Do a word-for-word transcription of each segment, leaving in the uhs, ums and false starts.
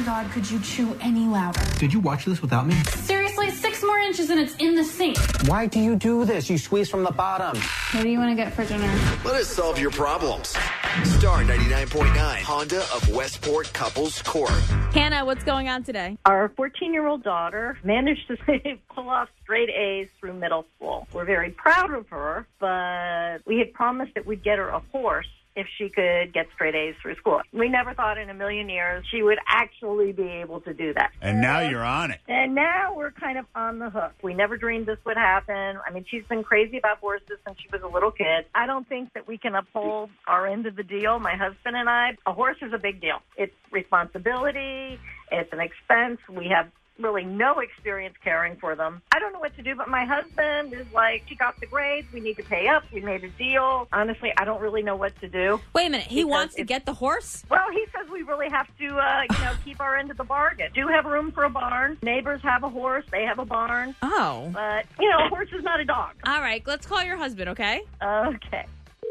God, could you chew any louder? Did you watch this without me? Seriously, six more inches and it's in the sink. Why do you do this? You squeeze from the bottom. What do you want to get for dinner? Let us solve your problems. Star ninety-nine point nine, Honda of Westport Couples Court. Hannah, what's going on today? Our fourteen-year-old daughter managed to pull off straight A's through middle school. We're very proud of her, but we had promised that we'd get her a horse if she could get straight A's through school. We never thought in a million years she would actually be able to do that. And now you're on it. And now we're kind of on the hook. We never dreamed this would happen. I mean, she's been crazy about horses since she was a little kid. I don't think that we can uphold our end of the deal, my husband and I. A horse is a big deal. It's responsibility. It's an expense. We have really no experience caring for them. I don't know what to do, but my husband is like, she got the grades, we need to pay up, we made a deal. Honestly, I don't really know what to do. Wait a minute, he wants to get the horse? Well, he says we really have to, uh, you know, keep our end of the bargain. Do have room for a barn. Neighbors have a horse, they have a barn. Oh. But, you know, a horse is not a dog. All right, let's call your husband, okay? Okay.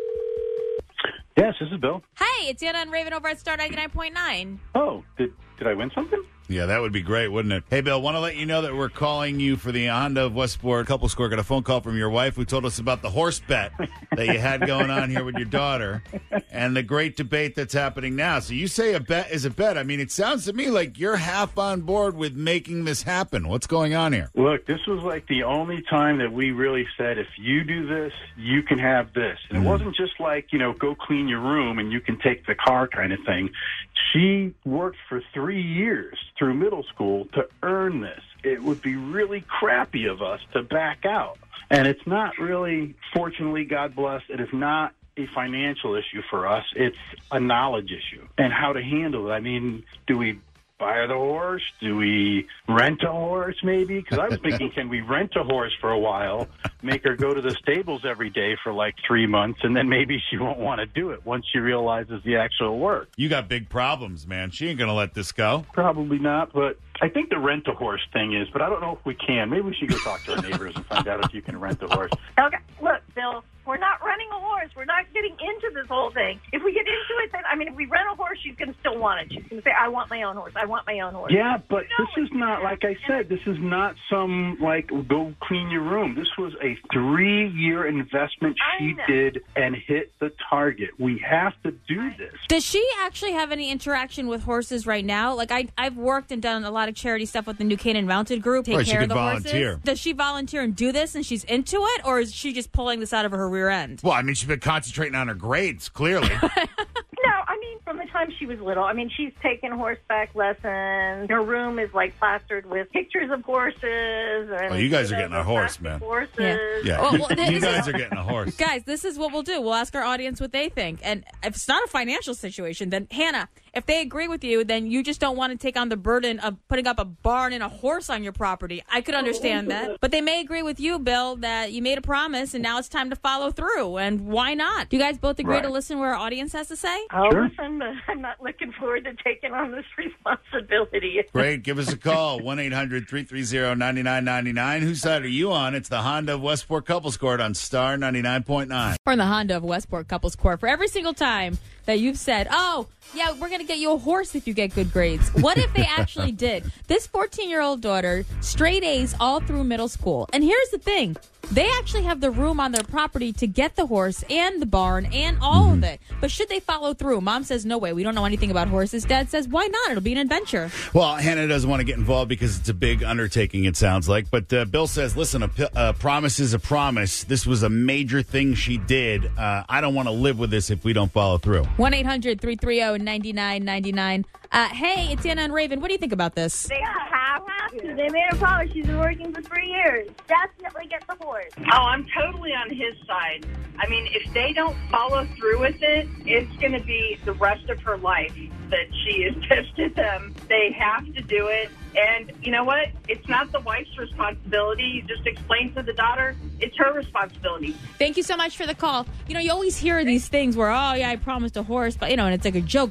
Yes, this is Bill. Hey, it's Anna and Raven over at Star ninety-nine point nine. Oh, did did I win something? Yeah, that would be great, wouldn't it? Hey, Bill, want to let you know that we're calling you for the Honda of Westport Couple Score. Got a phone call from your wife who told us about the horse bet that you had going on here with your daughter and the great debate that's happening now. So you say a bet is a bet. I mean, it sounds to me like you're half on board with making this happen. What's going on here? Look, this was like the only time that we really said, if you do this, you can have this. And Mm. it wasn't just like, you know, go clean your room and you can take the car kind of thing. She worked for three years through middle school to earn this. It would be really crappy of us to back out. And it's not really, fortunately, God bless, it is not a financial issue for us. It's a knowledge issue and how to handle it. I mean, do we buy the horse? Do we rent a horse maybe? Because I was thinking, can we rent a horse for a while, make her go to the stables every day for like three months, and then maybe she won't want to do it once she realizes the actual work. You got big problems, man. She ain't going to let this go. Probably not, but I think the rent a horse thing is, but I don't know if we can. Maybe we should go talk to our neighbors and find out if you can rent a horse. Okay, look, Bill, we're not renting a horse. We're not getting into this whole thing. If we get into it, then, I mean, if we rent a horse, you can still want it. You can say, I want my own horse. I want my own horse. Yeah, but You know, this is not, like I said, this is not some, like, go clean your room. This was a three-year investment she did and hit the target. We have to do this. Does she actually have any interaction with horses right now? Like, I, I've worked and done a lot of charity stuff with the New Canaan Mounted Group. Take Right, she care of could the volunteer. horses. Does she volunteer and do this and she's into it? Or is she just pulling this out of her rear end? Well, I mean, she's been concentrating on her grades, clearly. No, I mean, from the time she was little, I mean, she's taken horseback lessons. Her room is, like, plastered with pictures of horses. And, Oh, you guys are know, getting a horse, man. Horses. Yeah. Yeah, Oh, you, well, this you is- guys are getting a horse. Guys, this is what we'll do. We'll ask our audience what they think. And if it's not a financial situation, then Hannah, if they agree with you, then you just don't want to take on the burden of putting up a barn and a horse on your property. I could understand that. But they may agree with you, Bill, that you made a promise and now it's time to follow through. And why not? Do you guys both agree Right. to listen to what our audience has to say? I'll Sure. listen, but I'm not looking forward to taking on this responsibility. Great. Give us a call, one eight hundred three three zero nine nine nine nine. Whose side are you on? It's the Honda of Westport Couples Court on Star ninety-nine point nine. We're in the Honda of Westport Couples Court for every single time that you've said, oh, yeah, we're going to get you a horse if you get good grades. What if they actually did? This fourteen-year-old daughter, straight A's all through middle school. And here's the thing. They actually have the room on their property to get the horse and the barn and all Mm-hmm. of it. But should they follow through? Mom says, no way. We don't know anything about horses. Dad says, why not? It'll be an adventure. Well, Hannah doesn't want to get involved because it's a big undertaking, it sounds like. But uh, Bill says, listen, a, p- a promise is a promise. This was a major thing she did. Uh, I don't want to live with this if we don't follow through. one eight hundred three three zero nine nine nine nine. Uh, hey, it's Anna and Raven. What do you think about this? They have to. They made a promise. She's been working for three years. Definitely get the horse. Oh, I'm totally on his side. I mean, if they don't follow through with it, it's going to be the rest of her life that she has tested them. They have to do it. And you know what? It's not the wife's responsibility. You just explain to the daughter, it's her responsibility. Thank you so much for the call. You know, you always hear these things where, oh, yeah, I promised a horse, but, you know, and it's like a joke. But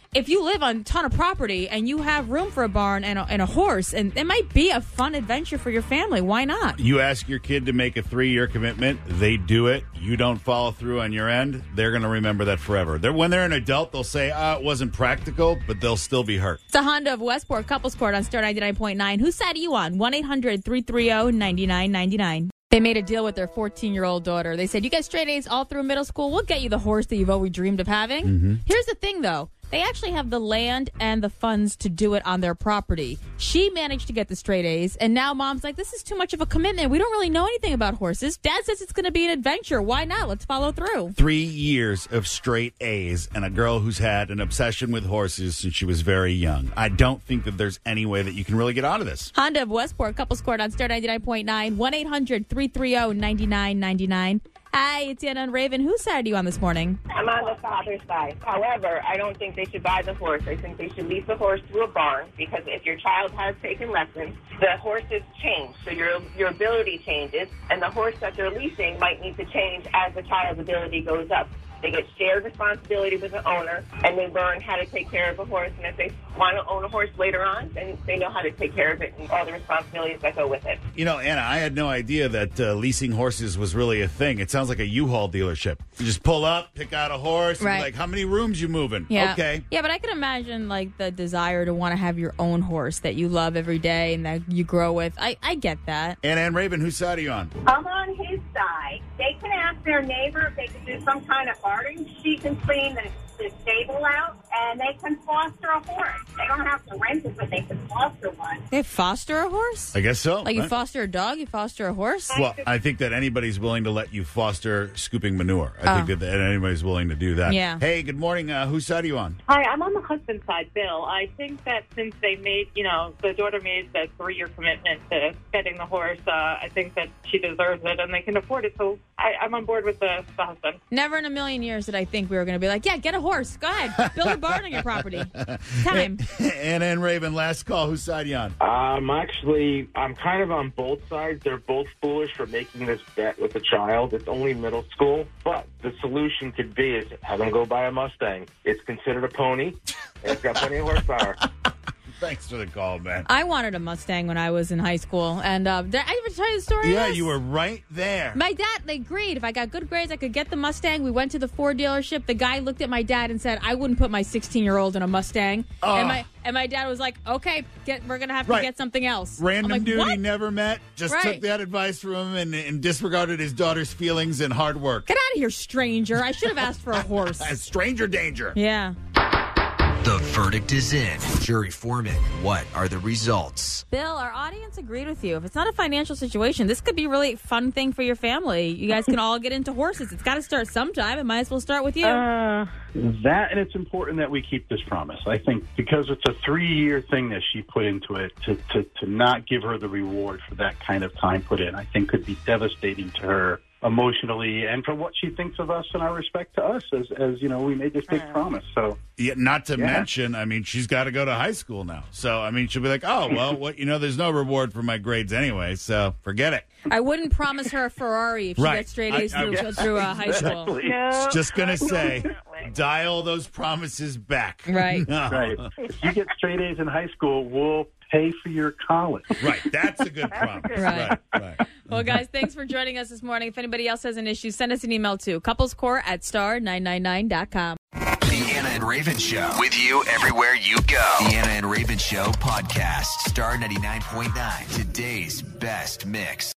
if you live on a ton of property and you have room for a barn and a, and a horse, and it might be a fun adventure for your family. Why not? You ask your kid to make a three-year commitment, they do it. You don't follow through on your end, they're going to remember that forever. They're, when they're an adult, they'll say, ah, it wasn't practical, but they'll still be hurt. It's a Honda of Westport Couples Court on Star ninety-nine point nine. Whose side are you on? one eight hundred three three zero nine nine nine nine. They made a deal with their fourteen-year-old daughter. They said, you get straight A's all through middle school. We'll get you the horse that you've always dreamed of having. Mm-hmm. Here's the thing, though. They actually have the land and the funds to do it on their property. She managed to get the straight A's, and now Mom's like, this is too much of a commitment. We don't really know anything about horses. Dad says it's going to be an adventure. Why not? Let's follow through. Three years of straight A's and a girl who's had an obsession with horses since she was very young. I don't think that there's any way that you can really get out of this. Honda of Westport, Couples Court on Star ninety-nine point nine, one eight hundred three three zero nine nine nine nine. Hi, it's Anna and Raven. Whose side are you on this morning? I'm on the father's side. However, I don't think they should buy the horse. I think they should lease the horse to a barn, because if your child has taken lessons, the horses change. So your your ability changes, and the horse that they're leasing might need to change as the child's ability goes up. They get shared responsibility with the owner, and they learn how to take care of a horse. And if they want to own a horse later on, then they know how to take care of it and all the responsibilities that go with it. You know, Anna, I had no idea that uh, leasing horses was really a thing. It sounds like a U-Haul dealership. You just pull up, pick out a horse, Right. and be like, how many rooms you moving? Yeah. Okay. Yeah, but I can imagine, like, the desire to want to have your own horse that you love every day and that you grow with. I, I get that. Anna and Raven, whose side are you on? I'm on his side. They can ask their neighbor if they can do some kind of garden. She can clean the, the stable out, and they can foster a horse. They don't have to rent it, but they can foster one. They foster a horse? I guess so. Like you Right? foster a dog, you foster a horse? Well, I think that anybody's willing to let you foster scooping manure. I Oh. think that, that anybody's willing to do that. Yeah. Hey, good morning. Uh, whose side are you on? Hi, I'm on the husband's side, Bill. I think that since they made, you know, the daughter made the three-year commitment to getting the horse, uh, I think that she deserves it and they can afford it. So I, I'm on board with the, the husband. Never in a million years did I think we were going to be like, yeah, get a horse. Go ahead. Build a barn on your property. Time. Anna and Raven, last call. Whose side are you on? Um, actually, I'm kind of on both sides. They're both foolish for making this bet with a child. It's only middle school, but the solution could be is have them go buy a Mustang. It's considered a pony, and it's got plenty of horsepower. Thanks for the call, man. I wanted a Mustang when I was in high school. And uh, did I ever tell you the story? Yeah, of this? you were right there. My dad, they agreed. If I got good grades, I could get the Mustang. We went to the Ford dealership. The guy looked at my dad and said, I wouldn't put my sixteen-year-old in a Mustang. Oh. And my and my dad was like, okay, get, we're going to have to Right. get something else. Random I'm like, dude what? he never met, just Right. took that advice from him and, and disregarded his daughter's feelings and hard work. Get out of here, stranger. I should have asked for a horse. Stranger danger. Yeah. The verdict is in. Jury foreman, what are the results? Bill, our audience agreed with you. If it's not a financial situation, this could be a really fun thing for your family. You guys can all get into horses. It's got to start sometime. It might as well start with you. Uh, that, and it's important that we keep this promise. I think because it's a three-year thing that she put into it, to, to, to not give her the reward for that kind of time put in, I think could be devastating to her emotionally and for what she thinks of us and our respect to us as, as you know, we made this big promise. So, Yeah, not to Yeah. mention, I mean, she's got to go to high school now. So, I mean, she'll be like, oh, well, what, you know, there's no reward for my grades anyway, so forget it. I wouldn't promise her a Ferrari if she Right. gets straight A's I- I- through, yeah. through uh, high school. Exactly. It's just going to say, dial those promises back. Right. No. Right. If you get straight A's in high school, we'll pay for your college. Right. That's a good promise. Right. Right. right. Well, guys, thanks for joining us this morning. If anybody else has an issue, send us an email to couplescore at star nine nine nine dot com. The Anna and Raven Show. With you everywhere you go. The Anna and Raven Show podcast. Star ninety-nine point nine. Today's best mix.